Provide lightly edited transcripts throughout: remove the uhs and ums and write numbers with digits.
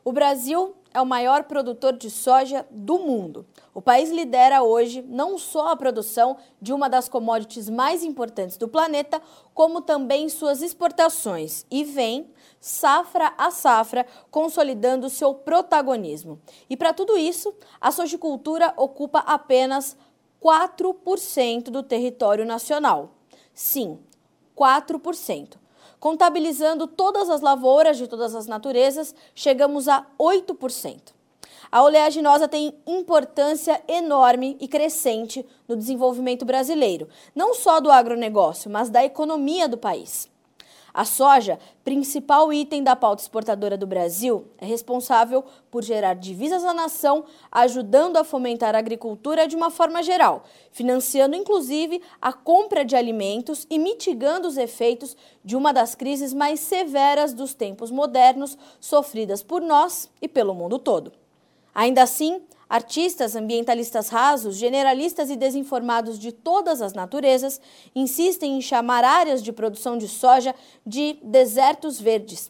O Brasil é o maior produtor de soja do mundo. O país lidera hoje não só a produção de uma das commodities mais importantes do planeta, como também suas exportações e vem, safra a safra, consolidando seu protagonismo. E para tudo isso, a sojicultura ocupa apenas 4% do território nacional. Sim, 4%. Contabilizando todas as lavouras de todas as naturezas, chegamos a 8%. A oleaginosa tem importância enorme e crescente no desenvolvimento brasileiro, não só do agronegócio, mas da economia do país. A soja, principal item da pauta exportadora do Brasil, é responsável por gerar divisas à nação, ajudando a fomentar a agricultura de uma forma geral, financiando inclusive a compra de alimentos e mitigando os efeitos de uma das crises mais severas dos tempos modernos, sofridas por nós e pelo mundo todo. Ainda assim, artistas, ambientalistas rasos, generalistas e desinformados de todas as naturezas insistem em chamar áreas de produção de soja de desertos verdes.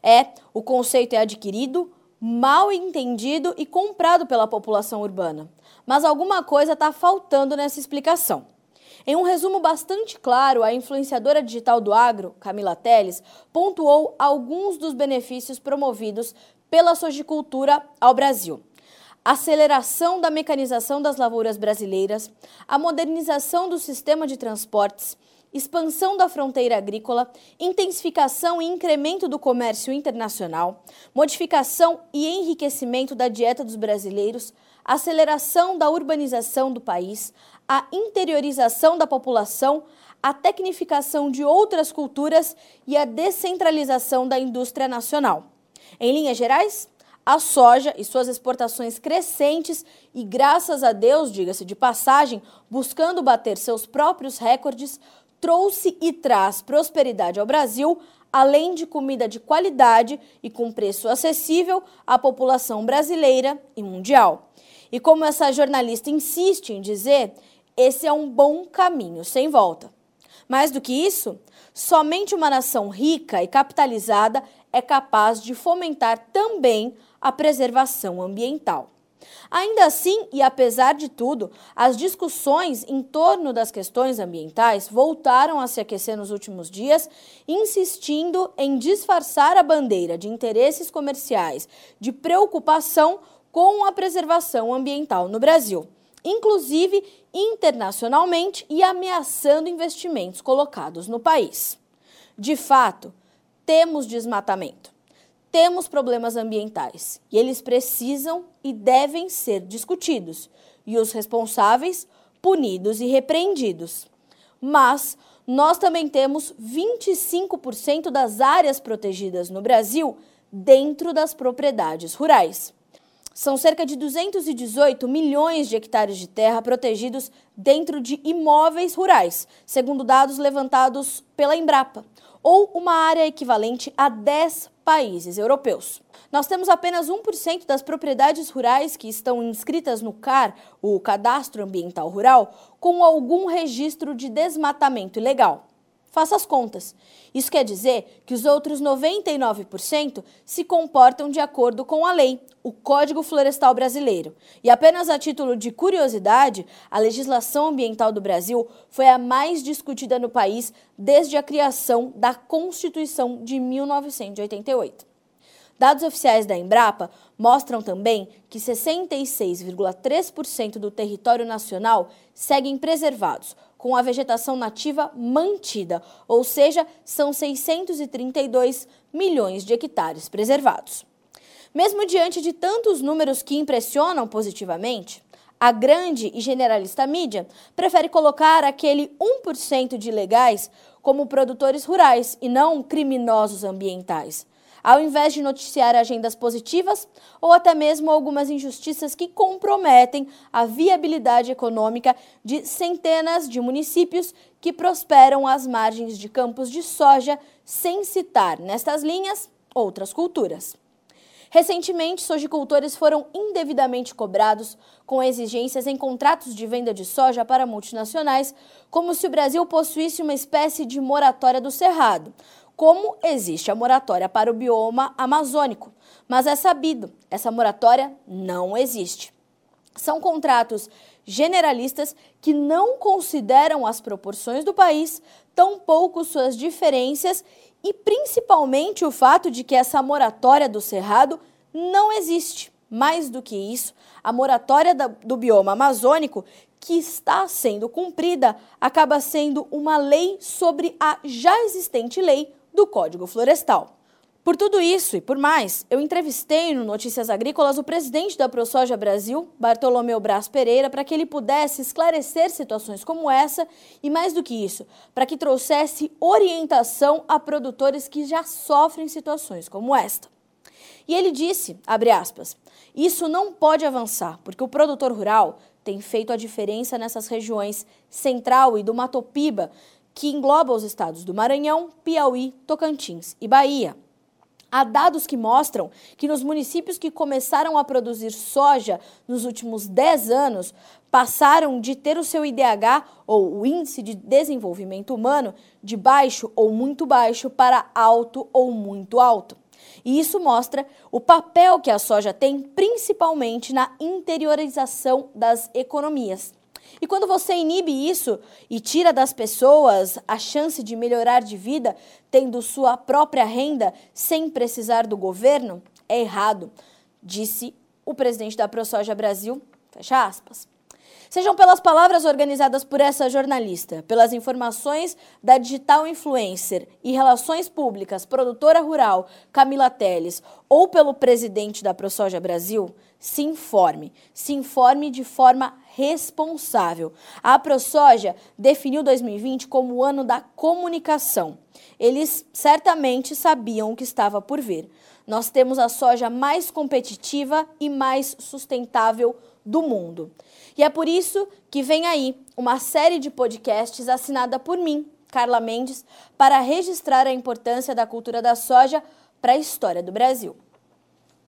O conceito é adquirido, mal entendido e comprado pela população urbana. Mas alguma coisa está faltando nessa explicação. Em um resumo bastante claro, a influenciadora digital do agro, Camila Teles, pontuou alguns dos benefícios promovidos pela sojicultura ao Brasil. Aceleração da mecanização das lavouras brasileiras, a modernização do sistema de transportes, expansão da fronteira agrícola, intensificação e incremento do comércio internacional, modificação e enriquecimento da dieta dos brasileiros, aceleração da urbanização do país, a interiorização da população, a tecnificação de outras culturas e a descentralização da indústria nacional. Em linhas gerais, a soja e suas exportações crescentes e, graças a Deus, diga-se de passagem, buscando bater seus próprios recordes, trouxe e traz prosperidade ao Brasil, além de comida de qualidade e com preço acessível à população brasileira e mundial. E como essa jornalista insiste em dizer, esse é um bom caminho sem volta. Mais do que isso, somente uma nação rica e capitalizada é capaz de fomentar também a preservação ambiental. Ainda assim, e apesar de tudo, as discussões em torno das questões ambientais voltaram a se aquecer nos últimos dias, insistindo em disfarçar a bandeira de interesses comerciais de preocupação com a preservação ambiental no Brasil, inclusive internacionalmente e ameaçando investimentos colocados no país. De fato, temos desmatamento. Temos problemas ambientais e eles precisam e devem ser discutidos e os responsáveis punidos e repreendidos. Mas nós também temos 25% das áreas protegidas no Brasil dentro das propriedades rurais. São cerca de 218 milhões de hectares de terra protegidos dentro de imóveis rurais, segundo dados levantados pela Embrapa, ou uma área equivalente a 10 países europeus. Nós temos apenas 1% das propriedades rurais que estão inscritas no CAR, o Cadastro Ambiental Rural, com algum registro de desmatamento ilegal. Faça as contas. Isso quer dizer que os outros 99% se comportam de acordo com a lei, o Código Florestal Brasileiro. E apenas a título de curiosidade, a legislação ambiental do Brasil foi a mais discutida no país desde a criação da Constituição de 1988. Dados oficiais da Embrapa mostram também que 66,3% do território nacional seguem preservados, com a vegetação nativa mantida, ou seja, são 632 milhões de hectares preservados. Mesmo diante de tantos números que impressionam positivamente, a grande e generalista mídia prefere colocar aquele 1% de ilegais como produtores rurais e não criminosos ambientais, ao invés de noticiar agendas positivas ou até mesmo algumas injustiças que comprometem a viabilidade econômica de centenas de municípios que prosperam às margens de campos de soja, sem citar, nestas linhas, outras culturas. Recentemente, sojicultores foram indevidamente cobrados com exigências em contratos de venda de soja para multinacionais, como se o Brasil possuísse uma espécie de moratória do Cerrado, como existe a moratória para o bioma amazônico, mas é sabido, essa moratória não existe. São contratos generalistas que não consideram as proporções do país, tampouco suas diferenças e principalmente o fato de que essa moratória do Cerrado não existe. Mais do que isso, a moratória do bioma amazônico, que está sendo cumprida, acaba sendo uma lei sobre a já existente lei do Código Florestal. Por tudo isso e por mais, eu entrevistei no Notícias Agrícolas o presidente da ProSoja Brasil, Bartolomeu Braz Pereira, para que ele pudesse esclarecer situações como essa e, mais do que isso, para que trouxesse orientação a produtores que já sofrem situações como esta. E ele disse, abre aspas, isso não pode avançar, porque o produtor rural tem feito a diferença nessas regiões central e do Mato Piba, que engloba os estados do Maranhão, Piauí, Tocantins e Bahia. Há dados que mostram que nos municípios que começaram a produzir soja nos últimos 10 anos, passaram de ter o seu IDH, ou o Índice de Desenvolvimento Humano, de baixo ou muito baixo para alto ou muito alto. E isso mostra o papel que a soja tem, principalmente na interiorização das economias. E quando você inibe isso e tira das pessoas a chance de melhorar de vida, tendo sua própria renda sem precisar do governo, é errado, disse o presidente da ProSoja Brasil, fecha aspas. Sejam pelas palavras organizadas por essa jornalista, pelas informações da digital influencer e relações públicas, produtora rural Camila Teles, ou pelo presidente da ProSoja Brasil, se informe de forma responsável. A ProSoja definiu 2020 como o ano da comunicação. Eles certamente sabiam o que estava por vir. Nós temos a soja mais competitiva e mais sustentável do mundo. E é por isso que vem aí uma série de podcasts assinada por mim, Carla Mendes, para registrar a importância da cultura da soja para a história do Brasil.